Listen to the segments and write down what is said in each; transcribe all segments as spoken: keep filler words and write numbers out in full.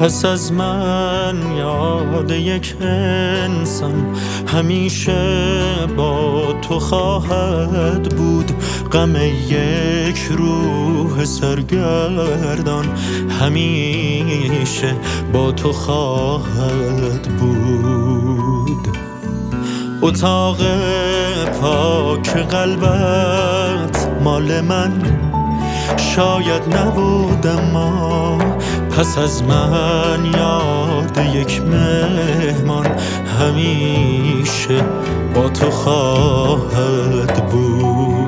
پس از من یاد یک انسان همیشه با تو خواهد بود. غم یک روح سرگردان همیشه با تو خواهد بود. اتاق پاک قلبت مال من شاید نبود، اما پس از من یاد یک مهمان همیشه با تو خواهد بود.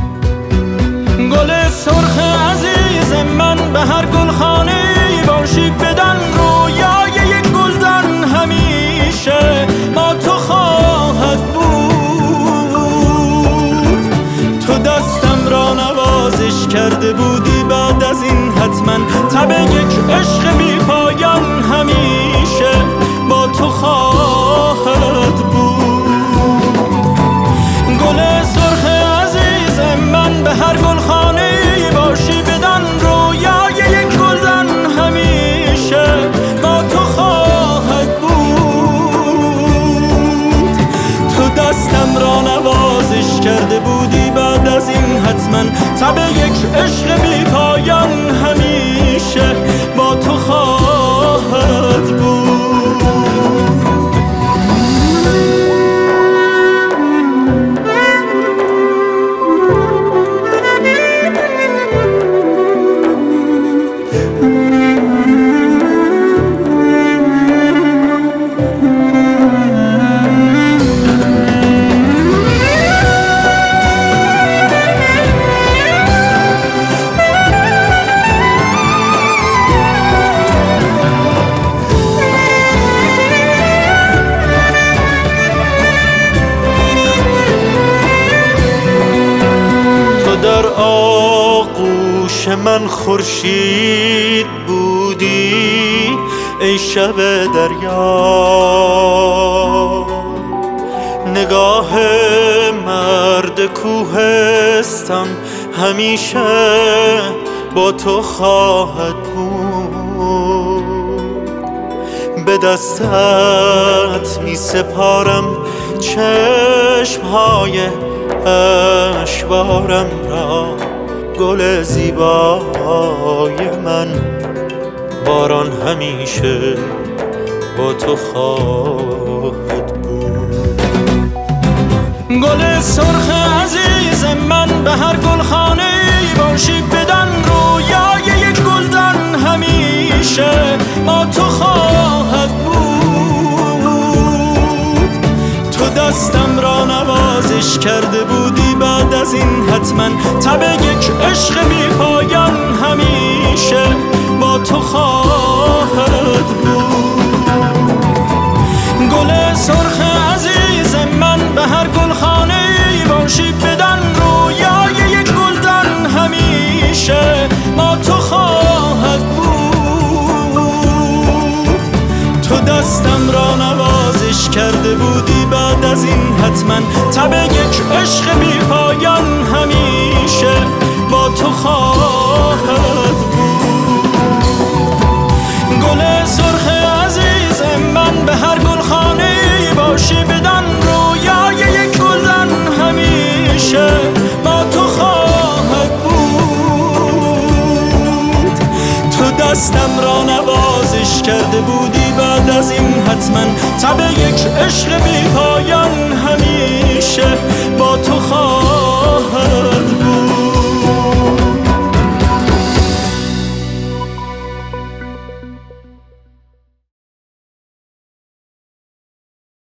گل سرخ عزیز من به هر گلخانه باشی، بدان رویای یک گلدان همیشه با تو خواهد بود. تو دستم را نوازش کرده بودی، بعد از این حتما تب یک عشق بی پایان همیشه با تو خواهد بود. گل سرخ عزیز من به هر گلخانه باشی، بدان رویای یک گلدان همیشه با تو خواهد بود. تو دستم را نوازش کرده بودی، بعد از این حتما تب یک عشق بی پایان همیشه با تو خواهد بود. در آغوش من خورشید بودی ای شب دریا، نگاه مرد کوهستان همیشه با تو خواهد بود. به دستت می سپارم چشمهای اشوارم را، گل زیبای من باران همیشه با تو خواهد بود. گل سرخ عزیز من به هر گلخانه باشی، بدان رویای یک گلدان همیشه با تو خواهد بود. تو دستم را نوازش کرده بودی، بعد از این حتما تب یک عشق بی پایان همیشه با تو خواهد بود. گل سرخ عزیز من به هر گلخانه باشی، بدان رویای یک گلدان همیشه با تو خواهد بود. تو دستم را نوازش کرده بودی، بعد از این حتما تب یک عشق بی پایان همیشه با تو خواهد بود. گل سرخ عزیز من به هر گلخانه باشی، بدان رویای یک گلدان همیشه با تو خواهد بود. تو دستم را نوازش کرده بودی، بعد از این حتما تب یک عشق بی پایان همیشه با تو خواهد بود.